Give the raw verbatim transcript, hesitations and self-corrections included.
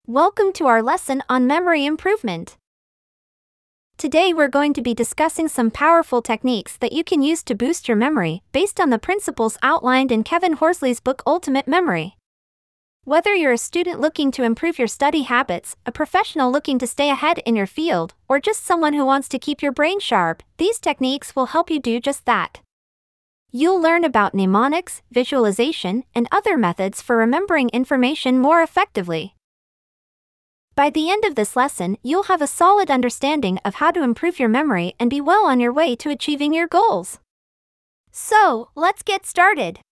Welcome to our lesson on memory improvement. Today we're going to be discussing some powerful techniques that you can use to boost your memory, based on the principles outlined in Kevin Horsley's book Ultimate Memory. Whether you're a student looking to improve your study habits, a professional looking to stay ahead in your field, or just someone who wants to keep your brain sharp, these techniques will help you do just that. You'll learn about mnemonics, visualization, and other methods for remembering information more effectively. By the end of this lesson, you'll have a solid understanding of how to improve your memory and be well on your way to achieving your goals. So, let's get started.